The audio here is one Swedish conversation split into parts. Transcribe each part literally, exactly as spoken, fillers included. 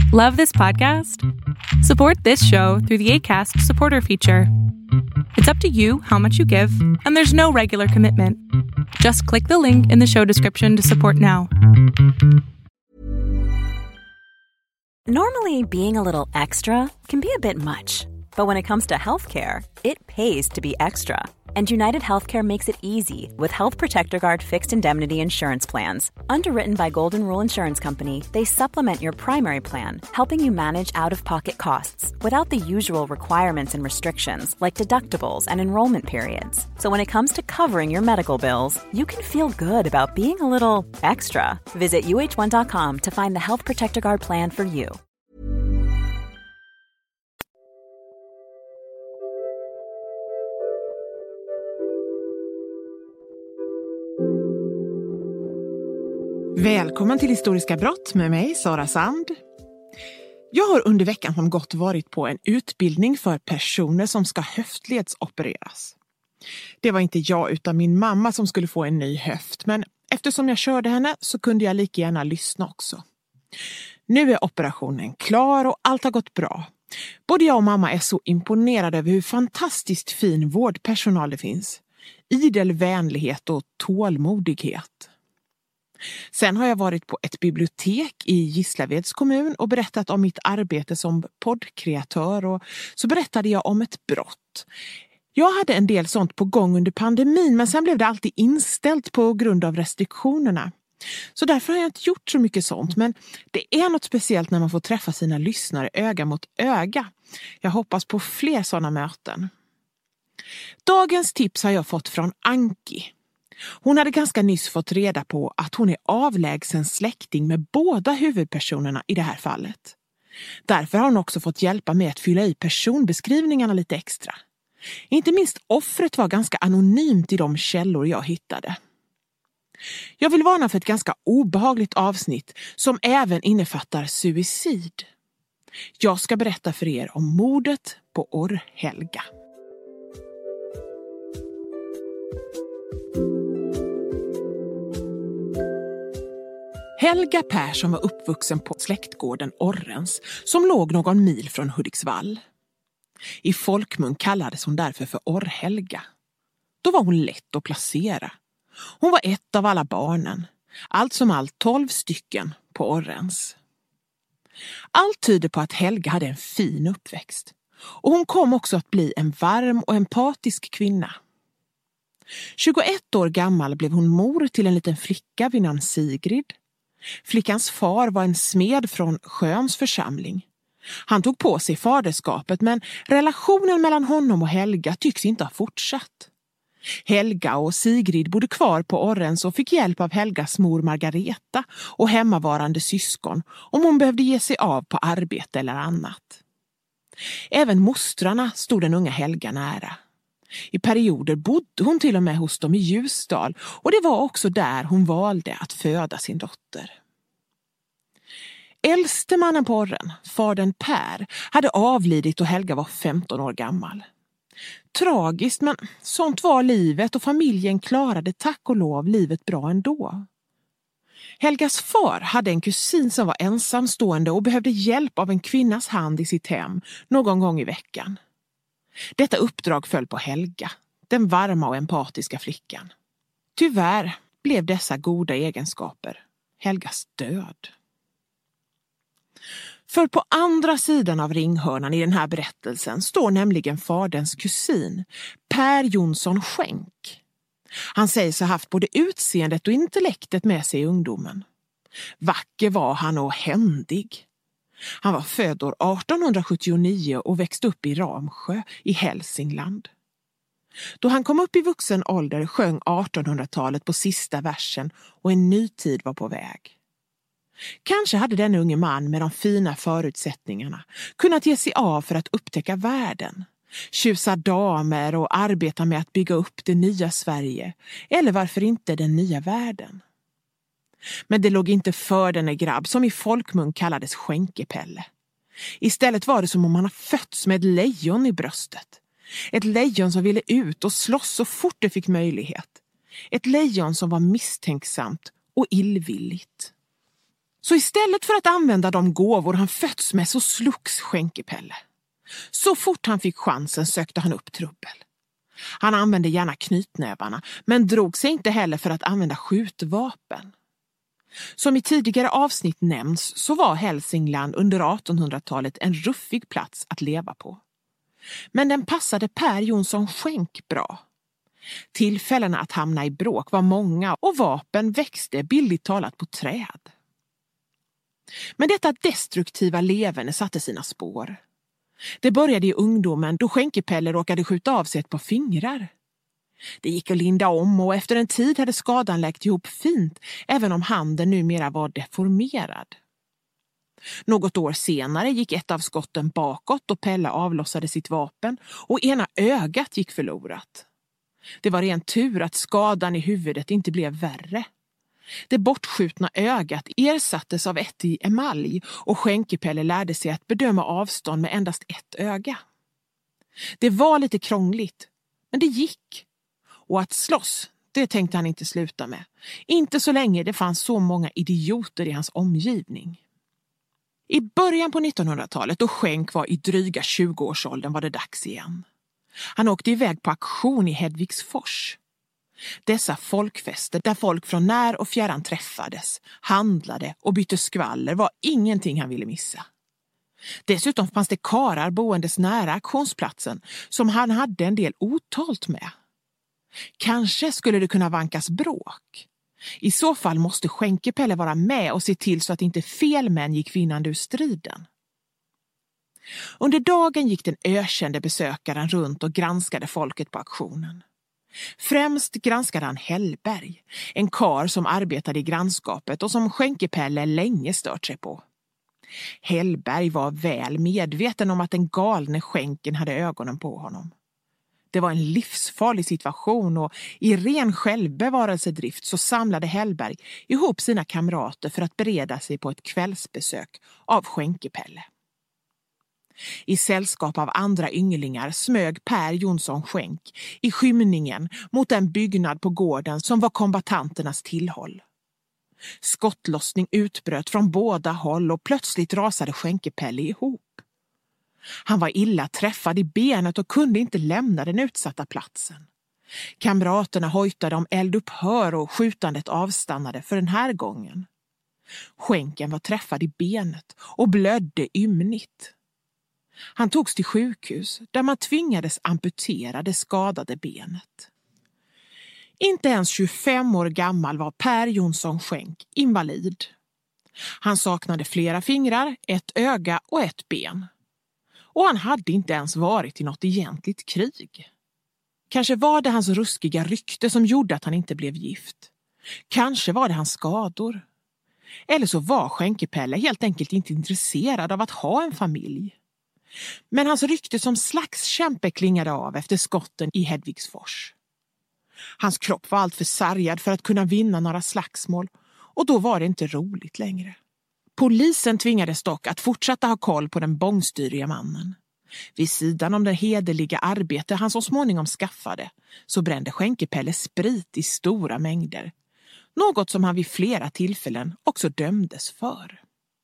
Love this podcast? Support this show through the Acast supporter feature. It's up to you how much you give, and there's no regular commitment. Just click the link in the show description to support now. Normally, being a little extra can be a bit much, but when it comes to healthcare, it pays to be extra. And United Healthcare makes it easy with Health Protector Guard fixed indemnity insurance plans. Underwritten by Golden Rule Insurance Company, they supplement your primary plan, helping you manage out-of-pocket costs without the usual requirements and restrictions like deductibles and enrollment periods. So when it comes to covering your medical bills, you can feel good about being a little extra. Visit U H one dot com to find the Health Protector Guard plan for you. Välkommen till Historiska brott med mig, Sara Sand. Jag har under veckan som gått varit på en utbildning för personer som ska höftledsopereras. Det var inte jag utan min mamma som skulle få en ny höft, men eftersom jag körde henne så kunde jag lika gärna lyssna också. Nu är operationen klar och allt har gått bra. Både jag och mamma är så imponerade över hur fantastiskt fin vårdpersonal det finns. Idel vänlighet och tålmodighet. Sen har jag varit på ett bibliotek i Gislaveds kommun och berättat om mitt arbete som poddkreatör, och så berättade jag om ett brott. Jag hade en del sånt på gång under pandemin, men sen blev det alltid inställt på grund av restriktionerna. Så därför har jag inte gjort så mycket sånt, men det är något speciellt när man får träffa sina lyssnare öga mot öga. Jag hoppas på fler sådana möten. Dagens tips har jag fått från Anki. Hon hade ganska nyss fått reda på att hon är avlägsen släkting med båda huvudpersonerna i det här fallet. Därför har hon också fått hjälpa med att fylla i personbeskrivningarna lite extra. Inte minst offret var ganska anonymt i de källor jag hittade. Jag vill varna för ett ganska obehagligt avsnitt som även innefattar suicid. Jag ska berätta för er om mordet på Orrhelga. Helga Persson var uppvuxen på släktgården Orrens som låg någon mil från Hudiksvall. I folkmun kallades hon därför för Orrhelga. Då var hon lätt att placera. Hon var ett av alla barnen, allt som allt tolv stycken på Orrens. Allt tyder på att Helga hade en fin uppväxt, och hon kom också att bli en varm och empatisk kvinna. tjugoett år gammal blev hon mor till en liten flicka vid namn Sigrid. Flickans far var en smed från Sjöns församling. Han tog på sig faderskapet, men relationen mellan honom och Helga tycks inte ha fortsatt. Helga och Sigrid bodde kvar på Orrens och fick hjälp av Helgas mor Margareta och hemmavarande syskon om hon behövde ge sig av på arbete eller annat. Även mostrarna stod den unga Helga nära. I perioder bodde hon till och med hos dem i Ljusdal, och det var också där hon valde att föda sin dotter. Äldste mannen på Orren, fadern Per, hade avlidit och Helga var femton år gammal. Tragiskt, men sånt var livet, och familjen klarade tack och lov livet bra ändå. Helgas far hade en kusin som var ensamstående och behövde hjälp av en kvinnas hand i sitt hem någon gång i veckan. Detta uppdrag föll på Helga, den varma och empatiska flickan. Tyvärr blev dessa goda egenskaper Helgas död. För på andra sidan av ringhörnan i den här berättelsen står nämligen faderns kusin, Per Jonsson Schenk. Han sägs ha haft både utseendet och intellektet med sig i ungdomen. Vacker var han och händig. Han var född år arton sjuttionio och växte upp i Ramsjö i Hälsingland. Då han kom upp i vuxen ålder sjöng artonhundratalet på sista versen och en ny tid var på väg. Kanske hade den unge man med de fina förutsättningarna kunnat ge sig av för att upptäcka världen, tjusa damer och arbeta med att bygga upp det nya Sverige, eller varför inte den nya världen. Men det låg inte för denne grabb som i folkmun kallades Skänkepelle. Istället var det som om han har fötts med ett lejon i bröstet. Ett lejon som ville ut och slåss så fort det fick möjlighet. Ett lejon som var misstänksamt och illvilligt. Så istället för att använda de gåvor han fötts med så slogs Skänkepelle. Så fort han fick chansen sökte han upp trubbel. Han använde gärna knytnävarna, men drog sig inte heller för att använda skjutvapen. Som i tidigare avsnitt nämns så var Hälsingland under artonhundratalet en ruffig plats att leva på. Men den passade Per Jonsson Schenk bra. Tillfällena att hamna i bråk var många och vapen växte billigt talat på träd. Men detta destruktiva leverne satte sina spår. Det började i ungdomen då Skänkepelle råkade skjuta av sig ett par fingrar. Det gick att linda om och efter en tid hade skadan läkt ihop fint även om handen numera var deformerad. Något år senare gick ett av skotten bakåt och Pelle avlossade sitt vapen och ena ögat gick förlorat. Det var ren tur att skadan i huvudet inte blev värre. Det bortskjutna ögat ersattes av ett i emalj och Skänkepelle lärde sig att bedöma avstånd med endast ett öga. Det var lite krångligt, men det gick. Och att slåss, det tänkte han inte sluta med. Inte så länge det fanns så många idioter i hans omgivning. I början på nittonhundratalet då Schenk var i dryga tjugoårsåldern var det dags igen. Han åkte iväg på aktion i Hedvigsfors. Dessa folkfester där folk från när och fjärran träffades, handlade och bytte skvaller var ingenting han ville missa. Dessutom fanns det karar boendes nära aktionsplatsen som han hade en del otalt med. Kanske skulle det kunna vankas bråk. I så fall måste Skänkepelle vara med och se till så att inte fel män gick vinnande ur striden. Under dagen gick den ökände besökaren runt och granskade folket på auktionen. Främst granskade han Hellberg, en kar som arbetade i grannskapet och som Skänkepelle länge stört sig på. Hellberg var väl medveten om att den galne Skänken hade ögonen på honom. Det var en livsfarlig situation och i ren självbevarelsedrift så samlade Hellberg ihop sina kamrater för att bereda sig på ett kvällsbesök av Skänkepelle. I sällskap av andra ynglingar smög Per Jonsson Schenk i skymningen mot den byggnad på gården som var kombatanternas tillhåll. Skottlossning utbröt från båda håll och plötsligt rasade Skänkepelle ihop. Han var illa träffad i benet och kunde inte lämna den utsatta platsen. Kamraterna hojtade om eldupphör och skjutandet avstannade för den här gången. Skänken var träffad i benet och blödde ymnigt. Han togs till sjukhus där man tvingades amputera det skadade benet. Inte ens tjugofem år gammal var Per Jonsson Schenk invalid. Han saknade flera fingrar, ett öga och ett ben. Och han hade inte ens varit i något egentligt krig. Kanske var det hans ruskiga rykte som gjorde att han inte blev gift. Kanske var det hans skador. Eller så var Skänkepelle helt enkelt inte intresserad av att ha en familj. Men hans rykte som slagskämpe klingade av efter skotten i Hedvigsfors. Hans kropp var allt för sargad för att kunna vinna några slagsmål och då var det inte roligt längre. Polisen tvingades dock att fortsätta ha koll på den bångstyriga mannen. Vid sidan om det hederliga arbete han så småningom skaffade så brände Skänkepelle sprit i stora mängder. Något som han vid flera tillfällen också dömdes för.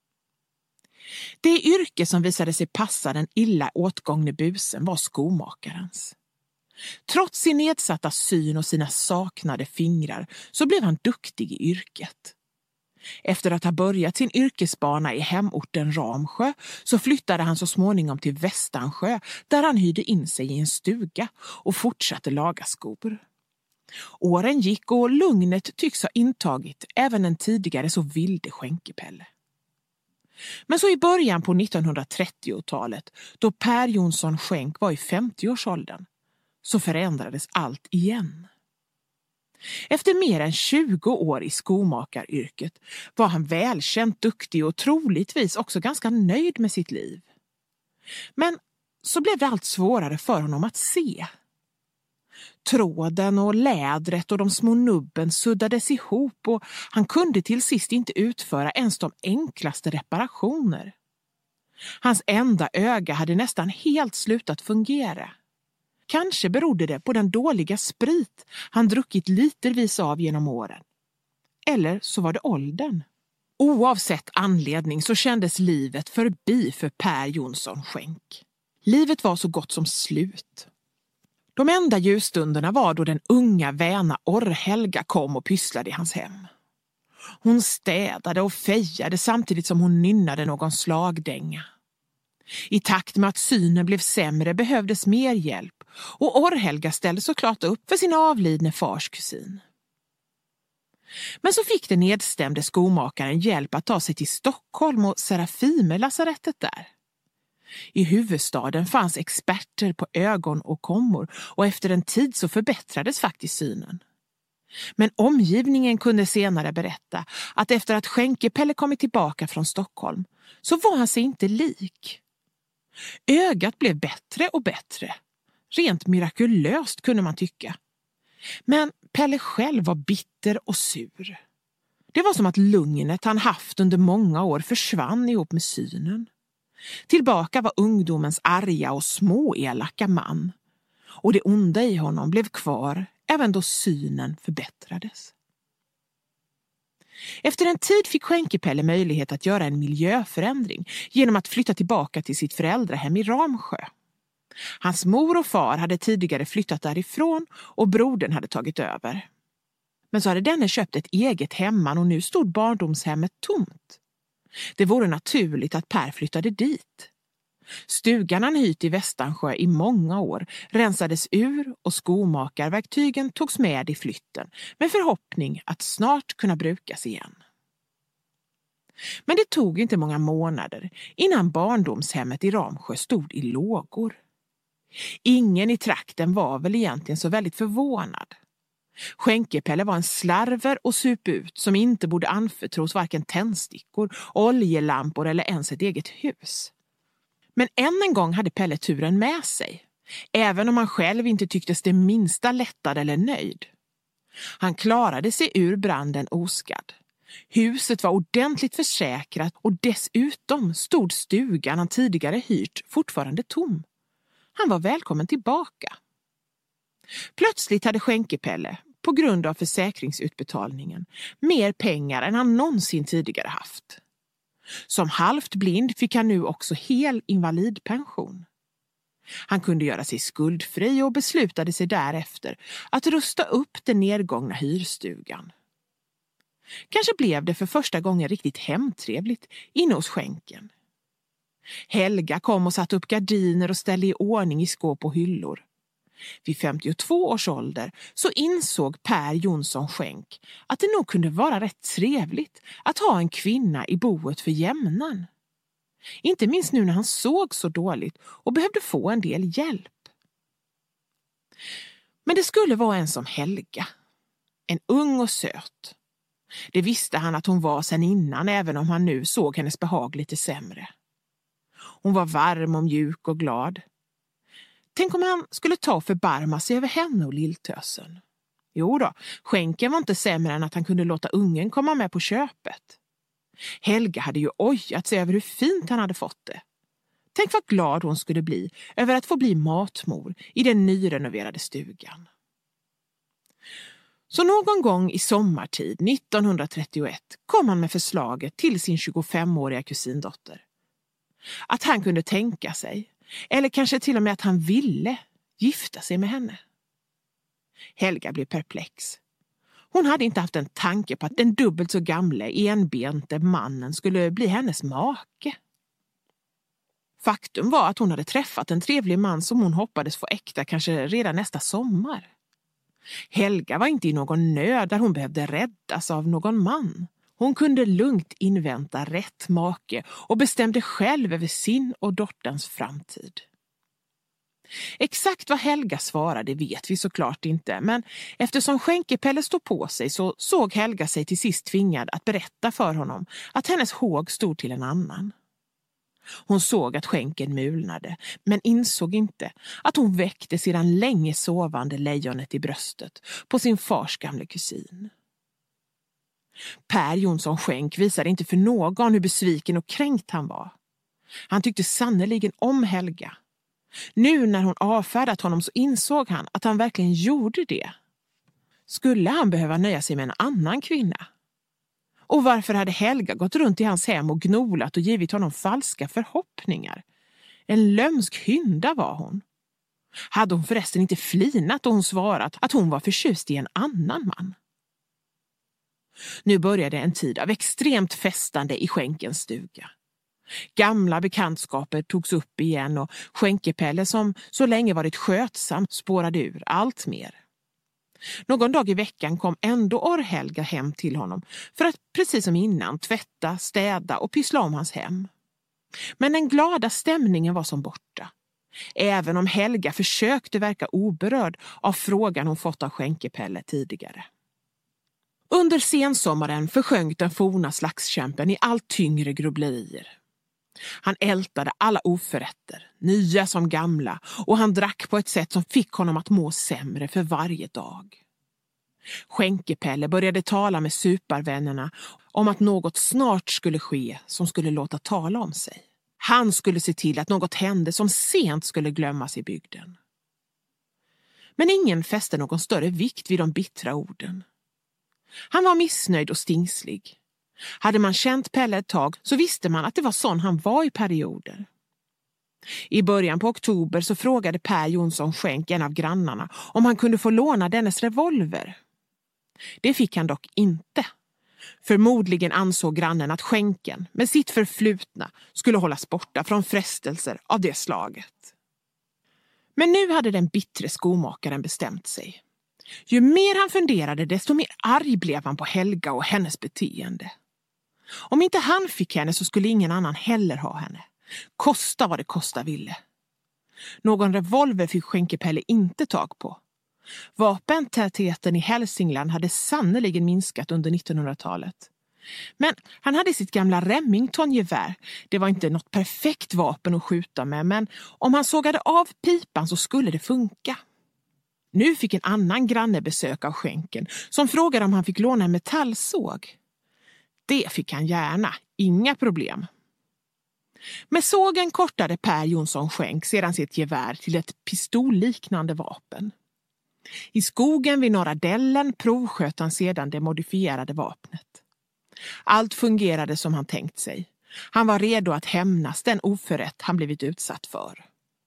Det yrke som visade sig passa den illa åtgångne busen var skomakarens. Trots sin nedsatta syn och sina saknade fingrar så blev han duktig i yrket. Efter att ha börjat sin yrkesbana i hemorten Ramsjö så flyttade han så småningom till Västansjö där han hyrde in sig i en stuga och fortsatte laga skor. Åren gick och lugnet tycks ha intagit även en tidigare så vilde Skänkepelle. Men så i början på nittonhundratrettiotalet då Per Jonsson Schenk var i femtioårsåldern så förändrades allt igen. Efter mer än tjugo år i skomakaryrket var han välkänt duktig och troligtvis också ganska nöjd med sitt liv. Men så blev det allt svårare för honom att se. Tråden och lädret och de små nubben suddades ihop och han kunde till sist inte utföra ens de enklaste reparationer. Hans enda öga hade nästan helt slutat fungera. Kanske berodde det på den dåliga sprit han druckit litervis av genom åren. Eller så var det åldern. Oavsett anledning så kändes livet förbi för Per Jonsson Schenk. Livet var så gott som slut. De enda ljusstunderna var då den unga väna Orr-Helga kom och pysslade i hans hem. Hon städade och fejade samtidigt som hon nynnade någon slagdänga. I takt med att synen blev sämre behövdes mer hjälp och Orr-Helga ställde såklart upp för sin avlidne fars kusin. Men så fick den nedstämde skomakaren hjälp att ta sig till Stockholm och Serafimer-lasarettet där. I huvudstaden fanns experter på ögon och kommor och efter en tid så förbättrades faktiskt synen. Men omgivningen kunde senare berätta att efter att Schenkepelle kommit tillbaka från Stockholm så var han sig inte lik. Ögat blev bättre och bättre. Rent mirakulöst kunde man tycka. Men Pelle själv var bitter och sur. Det var som att lugnet han haft under många år försvann ihop med synen. Tillbaka var ungdomens arga och småelaka man. Och det onda i honom blev kvar även då synen förbättrades. Efter en tid fick Schenkepelle möjlighet att göra en miljöförändring genom att flytta tillbaka till sitt föräldrahem i Ramsjö. Hans mor och far hade tidigare flyttat därifrån och brodern hade tagit över. Men så hade denne köpt ett eget hemman och nu stod barndomshemmet tomt. Det vore naturligt att Per flyttade dit. Stugan han hyrt i Västansjö i många år rensades ur och skomakarverktygen togs med i flytten med förhoppning att snart kunna brukas igen. Men det tog inte många månader innan barndomshemmet i Ramsjö stod i lågor. Ingen i trakten var väl egentligen så väldigt förvånad. Schenkepelle var en slarver och suput som inte borde anförtros varken tändstickor, oljelampor eller ens ett eget hus. Men än en gång hade Pelle turen med sig, även om han själv inte tycktes det minsta lättad eller nöjd. Han klarade sig ur branden oskadd. Huset var ordentligt försäkrat och dessutom stod stugan han tidigare hyrt fortfarande tom. Han var välkommen tillbaka. Plötsligt hade Schenkepelle, på grund av försäkringsutbetalningen, mer pengar än han någonsin tidigare haft. Som halvt blind fick han nu också hel invalidpension. Han kunde göra sig skuldfri och beslutade sig därefter att rusta upp den nedgångna hyrstugan. Kanske blev det för första gången riktigt hemtrevligt inne hos Schenken. Helga kom och satte upp gardiner och ställde i ordning i skåp och hyllor. Vid femtiotvå års ålder så insåg Per Jonsson Schenk att det nog kunde vara rätt trevligt att ha en kvinna i boet för jämnan. Inte minst nu när han såg så dåligt och behövde få en del hjälp. Men det skulle vara en som Helga. En ung och söt. Det visste han att hon var sedan innan, även om han nu såg hennes behag lite sämre. Hon var varm och mjuk och glad. Tänk om han skulle ta och förbarma sig över henne och lilltösen. Jo då, Schenken var inte sämre än att han kunde låta ungen komma med på köpet. Helga hade ju ojat sig över hur fint han hade fått det. Tänk vad glad hon skulle bli över att få bli matmor i den nyrenoverade stugan. Så någon gång i sommartid nittonhundratrettioett kom han med förslaget till sin tjugofemåriga kusindotter. Att han kunde tänka sig, eller kanske till och med att han ville, gifta sig med henne. Helga blev perplex. Hon hade inte haft en tanke på att den dubbelt så gamla enbente mannen skulle bli hennes make. Faktum var att hon hade träffat en trevlig man som hon hoppades få äkta kanske redan nästa sommar. Helga var inte i någon nöd där hon behövde räddas av någon man. Hon kunde lugnt invänta rätt make och bestämde själv över sin och dotterns framtid. Exakt vad Helga svarade vet vi såklart inte, men eftersom Schenkepelle stod på sig så såg Helga sig till sist tvingad att berätta för honom att hennes håg stod till en annan. Hon såg att Schenken mulnade, men insåg inte att hon väckte sedan länge sovande lejonet i bröstet på sin fars gamla kusin. Per Jonsson Schenk visade inte för någon hur besviken och kränkt han var. Han tyckte sannoliken om Helga. Nu när hon avfärdat honom så insåg han att han verkligen gjorde det. Skulle han behöva nöja sig med en annan kvinna? Och varför hade Helga gått runt i hans hem och gnolat och givit honom falska förhoppningar? En lömsk hynda var hon. Hade hon förresten inte flinat och hon svarat att hon var förtjust i en annan man? Nu började en tid av extremt festande i Schenkens stuga. Gamla bekantskaper togs upp igen och Schenkepelle, som så länge varit skötsam, spårade ur allt mer. Någon dag i veckan kom ändå Orr-Helga hem till honom för att precis som innan tvätta, städa och pyssla om hans hem. Men den glada stämningen var som borta. Även om Helga försökte verka oberörd av frågan hon fått av Schenkepelle tidigare. Under sensommaren försjönk den forna slagskämpen i allt tyngre grubblerier. Han ältade alla oförrätter, nya som gamla, och han drack på ett sätt som fick honom att må sämre för varje dag. Schenkepelle började tala med supervännerna om att något snart skulle ske som skulle låta tala om sig. Han skulle se till att något hände som sent skulle glömmas i bygden. Men ingen fäste någon större vikt vid de bittra orden. Han var missnöjd och stingslig. Hade man känt Pelle ett tag så visste man att det var sån han var i perioder. I början på oktober så frågade Per Jonsson Schenk, en av grannarna, om han kunde få låna dennes revolver. Det fick han dock inte. Förmodligen ansåg grannen att Schenken med sitt förflutna skulle hållas borta från frestelser av det slaget. Men nu hade den bittre skomakaren bestämt sig. Ju mer han funderade, desto mer arg blev han på Helga och hennes beteende. Om inte han fick henne så skulle ingen annan heller ha henne. Kosta vad det kosta ville. Någon revolver fick Schenkepelle inte tag på. Vapentätheten i Hälsingland hade sannoliken minskat under nittonhundratalet. Men han hade sitt gamla Remington-gevär. Det var inte något perfekt vapen att skjuta med, men om han sågade av pipan så skulle det funka. Nu fick en annan granne besök av Schenken som frågade om han fick låna en metallsåg. Det fick han gärna, inga problem. Med sågen kortade Per Jonsson Schenk sedan sitt gevär till ett pistolliknande vapen. I skogen vid Norra Dällen provsköt han sedan det modifierade vapnet. Allt fungerade som han tänkt sig. Han var redo att hämnas den oförrätt han blivit utsatt för.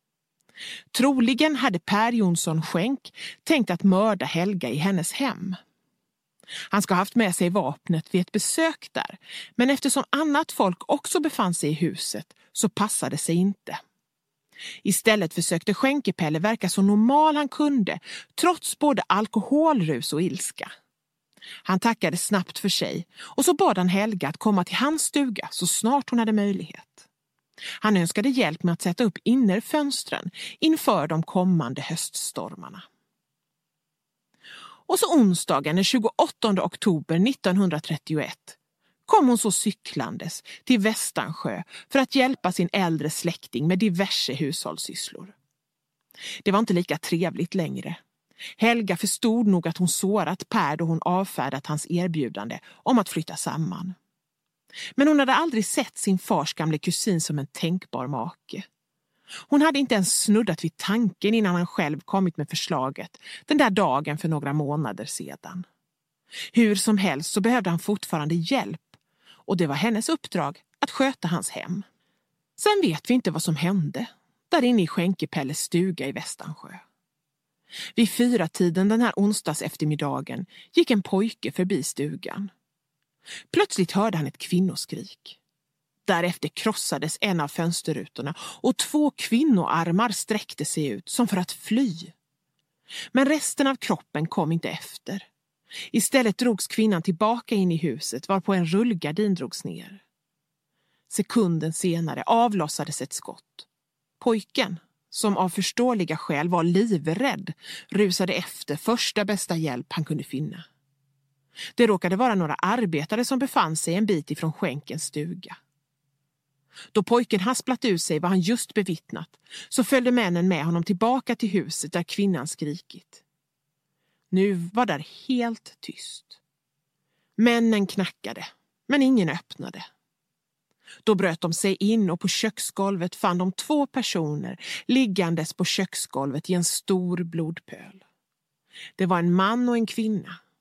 Troligen hade Per Jonsson Schenk tänkt att mörda Helga i hennes hem. Han ska ha haft med sig vapnet vid ett besök där, men eftersom annat folk också befann sig i huset så passade sig inte. Istället försökte Schenkepelle verka så normal han kunde, trots både alkoholrus och ilska. Han tackade snabbt för sig och så bad han Helga att komma till hans stuga så snart hon hade möjlighet. Han önskade hjälp med att sätta upp innerfönstren inför de kommande höststormarna. Och så onsdagen den tjugoåttonde oktober nittonhundratrettioett kom hon så cyklandes till Västansjö för att hjälpa sin äldre släkting med diverse hushållssysslor. Det var inte lika trevligt längre. Helga förstod nog att hon sårat Per då hon avfärdat hans erbjudande om att flytta samman. Men hon hade aldrig sett sin fars gamla kusin som en tänkbar make. Hon hade inte ens snuddat vid tanken innan han själv kommit med förslaget den där dagen för några månader sedan. Hur som helst så behövde han fortfarande hjälp och det var hennes uppdrag att sköta hans hem. Sen vet vi inte vad som hände där inne i Schenkepelles stuga i Västansjö. Vid fyra tiden den här onsdags eftermiddagen gick en pojke förbi stugan. Plötsligt hörde han ett kvinnoskrik. Därefter krossades en av fönsterrutorna och två kvinnoarmar sträckte sig ut som för att fly. Men resten av kroppen kom inte efter. Istället drogs kvinnan tillbaka in i huset varpå en rullgardin drogs ner. Sekunden senare avlossades ett skott. Pojken, som av förståeliga skäl var livrädd, rusade efter första bästa hjälp han kunde finna. Det råkade vara några arbetare som befann sig en bit ifrån Schenkens stuga. Då pojken hasplat ut sig vad han just bevittnat så följde männen med honom tillbaka till huset där kvinnan skrikit. Nu var där helt tyst. Männen knackade, men ingen öppnade. Då bröt de sig in och på köksgolvet fann de två personer liggandes på köksgolvet i en stor blodpöl. Det var en man och en kvinna.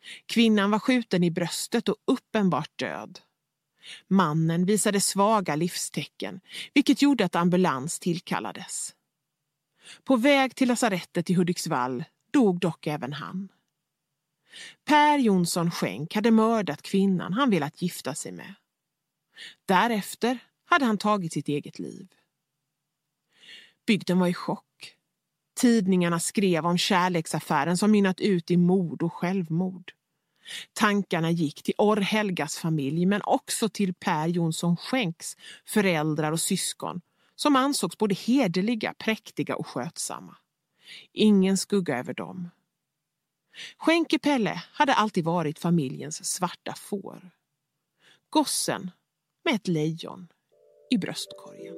Kvinnan var skjuten i bröstet och uppenbart död. Mannen visade svaga livstecken, vilket gjorde att ambulans tillkallades. På väg till lasarettet i Hudiksvall dog dock även han. Per Jonsson Schenk hade mördat kvinnan han velat gifta sig med. Därefter hade han tagit sitt eget liv. Bygden var i chock. Tidningarna skrev om kärleksaffären som mynnat ut i mord och självmord. Tankarna gick till Orr-Helgas familj men också till Per Jonsson Schenks föräldrar och syskon som ansågs både hederliga, präktiga och skötsamma. Ingen skugga över dem. Schenke-Pelle hade alltid varit familjens svarta får. Gossen med ett lejon i bröstkorgen.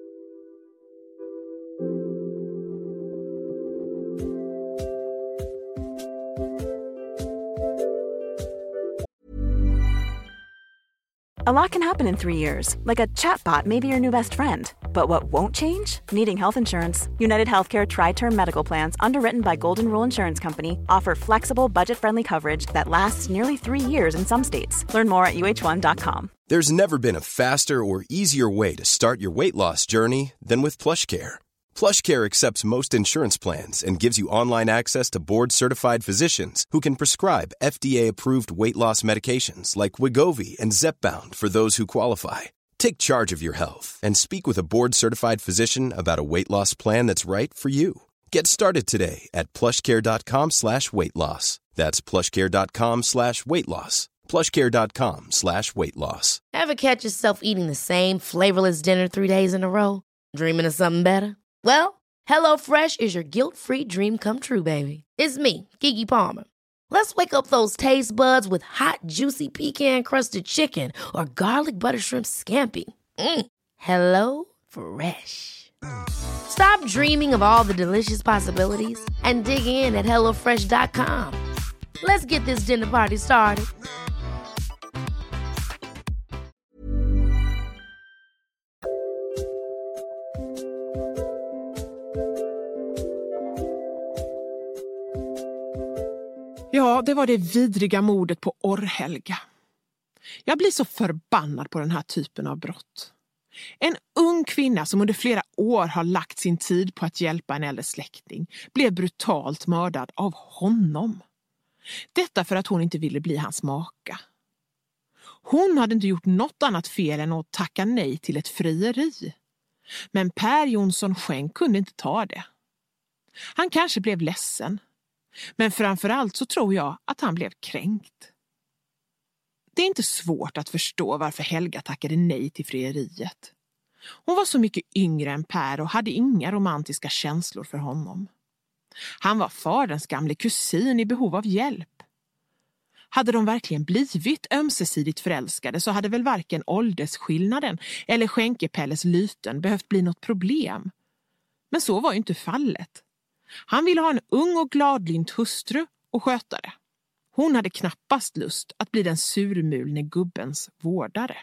A lot can happen in three years, like a chatbot may be your new best friend. But what won't change? Needing health insurance. United Healthcare Tri-Term Medical Plans, underwritten by Golden Rule Insurance Company, offer flexible, budget-friendly coverage that lasts nearly three years in some states. Learn more at U H one dot com. There's never been a faster or easier way to start your weight loss journey than with PlushCare. PlushCare accepts most insurance plans and gives you online access to board-certified physicians who can prescribe F D A-approved weight loss medications like Wegovy and Zepbound for those who qualify. Take charge of your health and speak with a board-certified physician about a weight loss plan that's right for you. Get started today at plushcare.com slash weight loss. That's plushcare.com slash weight loss. plushcare.com slash weight loss. Ever catch yourself eating the same flavorless dinner three days in a row? Dreaming of something better? Well, HelloFresh is your guilt-free dream come true, baby. It's me, Keke Palmer. Let's wake up those taste buds with hot, juicy pecan-crusted chicken or garlic butter shrimp scampi. Mm. Hello Fresh. Stop dreaming of all the delicious possibilities and dig in at hello fresh dot com. Let's get this dinner party started. Ja, det var det vidriga mordet på Orr-Helga. Jag blir så förbannad på den här typen av brott. En ung kvinna som under flera år har lagt sin tid på att hjälpa en äldre släkting blev brutalt mördad av honom. Detta för att hon inte ville bli hans maka. Hon hade inte gjort något annat fel än att tacka nej till ett frieri. Men Per Jonsson Schenk kunde inte ta det. Han kanske blev ledsen. Men framförallt så tror jag att han blev kränkt. Det är inte svårt att förstå varför Helga tackade nej till frieriet. Hon var så mycket yngre än Per och hade inga romantiska känslor för honom. Han var faderns gamle kusin i behov av hjälp. Hade de verkligen blivit ömsesidigt förälskade så hade väl varken åldersskillnaden eller Schenke-Pelles lyten behövt bli något problem. Men så var ju inte fallet. Han ville ha en ung och gladlynt hustru och skötare. Hon hade knappast lust att bli den surmulne gubbens vårdare.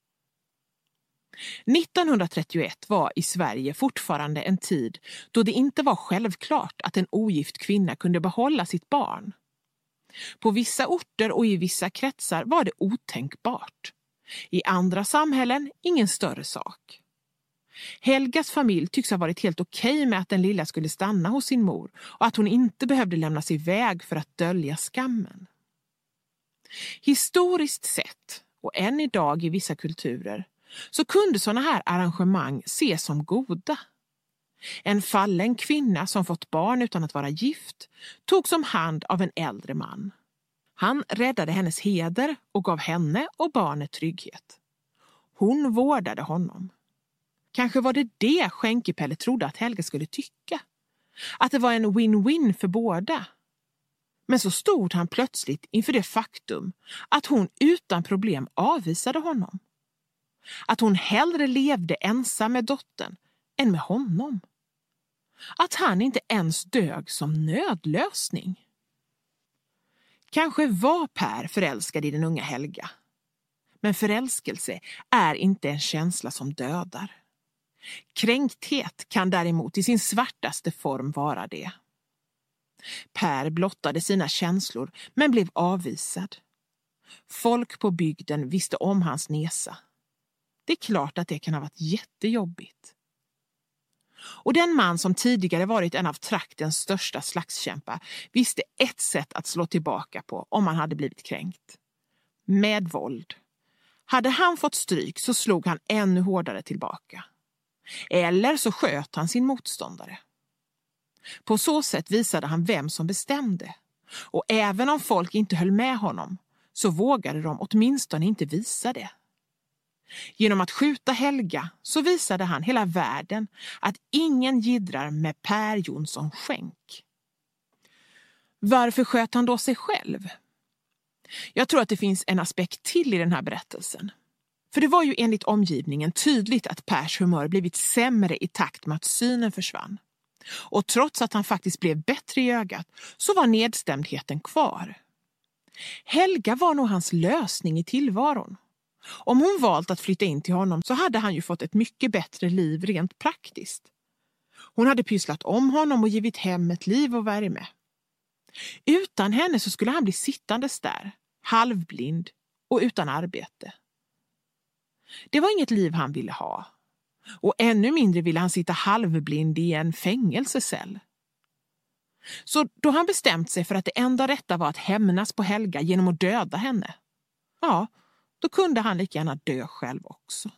nittonhundratrettioett var i Sverige fortfarande en tid då det inte var självklart att en ogift kvinna kunde behålla sitt barn. På vissa orter och i vissa kretsar var det otänkbart. I andra samhällen ingen större sak. Helgas familj tycks ha varit helt okej med att den lilla skulle stanna hos sin mor och att hon inte behövde lämnas iväg för att dölja skammen. Historiskt sett, och än idag i vissa kulturer, så kunde sådana här arrangemang ses som goda. En fallen kvinna som fått barn utan att vara gift togs om hand av en äldre man. Han räddade hennes heder och gav henne och barnet trygghet. Hon vårdade honom. Kanske var det det Schenke-Pelle trodde att Helga skulle tycka. Att det var en win-win för båda. Men så stod han plötsligt inför det faktum att hon utan problem avvisade honom. Att hon hellre levde ensam med dottern än med honom. Att han inte ens dög som nödlösning. Kanske var Per förälskad i den unga Helga. Men förälskelse är inte en känsla som dödar. Kränkthet kan däremot i sin svartaste form vara det. Per blottade sina känslor men blev avvisad. Folk på bygden visste om hans nesa. Det är klart att det kan ha varit jättejobbigt. Och den man som tidigare varit en av traktens största slagskämpar visste ett sätt att slå tillbaka på om han hade blivit kränkt. Med våld. Hade han fått stryk så slog han ännu hårdare tillbaka. Eller så sköt han sin motståndare. På så sätt visade han vem som bestämde. Och även om folk inte höll med honom så vågade de åtminstone inte visa det. Genom att skjuta Helga så visade han hela världen att ingen jiddrar med Per Jonsson Schenk. Varför sköt han då sig själv? Jag tror att det finns en aspekt till i den här berättelsen. För det var ju enligt omgivningen tydligt att Pers humör blivit sämre i takt med att synen försvann. Och trots att han faktiskt blev bättre i ögat så var nedstämdheten kvar. Helga var nog hans lösning i tillvaron. Om hon valt att flytta in till honom så hade han ju fått ett mycket bättre liv rent praktiskt. Hon hade pysslat om honom och givit hem ett liv och värme. Utan henne så skulle han bli sittandes där, halvblind och utan arbete. Det var inget liv han ville ha. Och ännu mindre ville han sitta halvblind i en fängelsecell. Så då han bestämt sig för att det enda rätta var att hämnas på Helga genom att döda henne. Ja, då kunde han lika gärna dö själv också.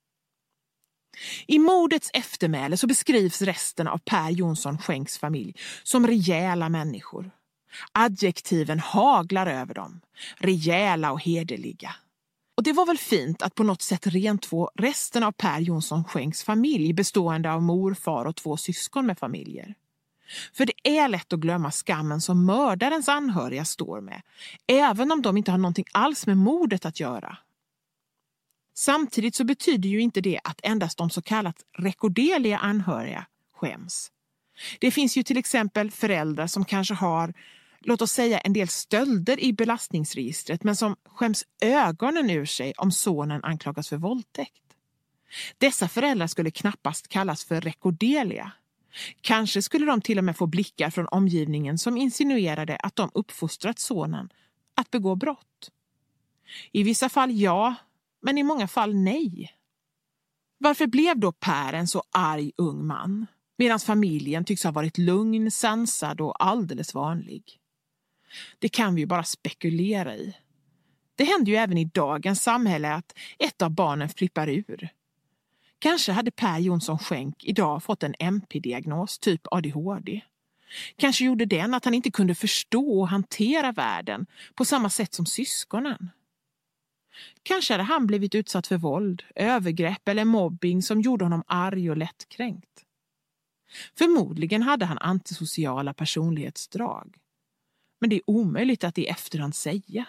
I mordets eftermäle så beskrivs resten av Per Jonsson Schenks familj som rejäla människor. Adjektiven haglar över dem. Rejäla och hederliga. Och det var väl fint att på något sätt rentvå resten av Per Jonsson Schenks familj bestående av mor, far och två syskon med familjer. För det är lätt att glömma skammen som mördarens anhöriga står med, även om de inte har någonting alls med mordet att göra. Samtidigt så betyder ju inte det att endast de så kallat rekorderliga anhöriga skäms. Det finns ju till exempel föräldrar som kanske har, låt oss säga, en del stölder i belastningsregistret men som skäms ögonen ur sig om sonen anklagas för våldtäkt. Dessa föräldrar skulle knappast kallas för rekorderliga. Kanske skulle de till och med få blickar från omgivningen som insinuerade att de uppfostrat sonen att begå brott. I vissa fall ja, men i många fall nej. Varför blev då Per en så arg ung man, medan familjen tycks ha varit lugn, sansad och alldeles vanlig? Det kan vi ju bara spekulera i. Det händer ju även i dagens samhälle att ett av barnen flippar ur. Kanske hade Per Jonsson Schenk idag fått en M P-diagnos, typ A D H D. Kanske gjorde den att han inte kunde förstå och hantera världen på samma sätt som syskonen. Kanske hade han blivit utsatt för våld, övergrepp eller mobbing som gjorde honom arg och lättkränkt. Förmodligen hade han antisociala personlighetsdrag. Men det är omöjligt att i efterhand säga.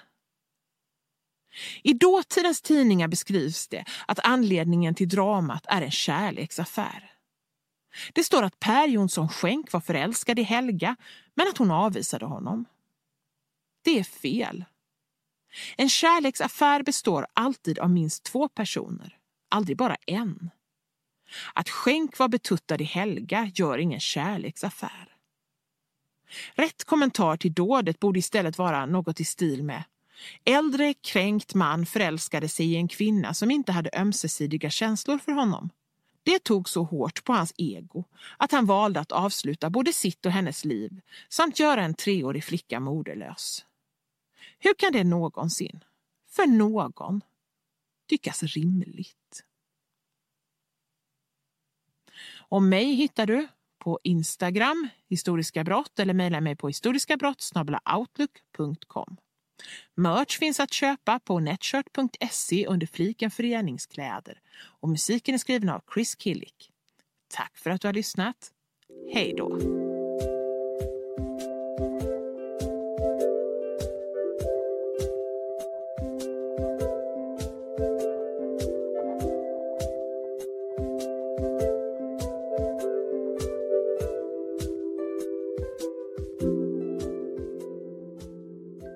I dåtidens tidningar beskrivs det att anledningen till dramat är en kärleksaffär. Det står att Per Jonsson Schenk var förälskad i Helga men att hon avvisade honom. Det är fel. En kärleksaffär består alltid av minst två personer, aldrig bara en. Att Schenk var betuttad i Helga gör ingen kärleksaffär. Rätt kommentar till dådet borde istället vara något i stil med: äldre kränkt man förälskade sig i en kvinna som inte hade ömsesidiga känslor för honom. Det tog så hårt på hans ego att han valde att avsluta både sitt och hennes liv samt göra en treårig flicka moderlös. Hur kan det någonsin, för någon, tyckas rimligt? Om mig hittar du på Instagram, historiska brott, eller mejla mig på historiskabrott snabel-a outlook punkt com. Merch finns att köpa på netshirt punkt se under fliken föreningskläder och musiken är skriven av Chris Killick. Tack för att du har lyssnat. Hej då!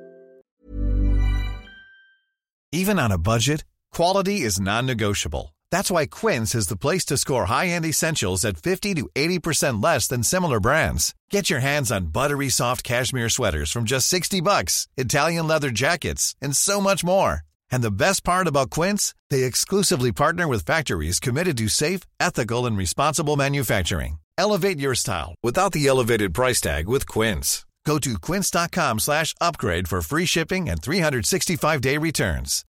Even on a budget, quality is non-negotiable. That's why Quince is the place to score high-end essentials at fifty to eighty percent less than similar brands. Get your hands on buttery soft cashmere sweaters from just sixty bucks, Italian leather jackets, and so much more. And the best part about Quince, they exclusively partner with factories committed to safe, ethical, and responsible manufacturing. Elevate your style without the elevated price tag with Quince. Go to quince.com slash upgrade for free shipping and three sixty-five day returns.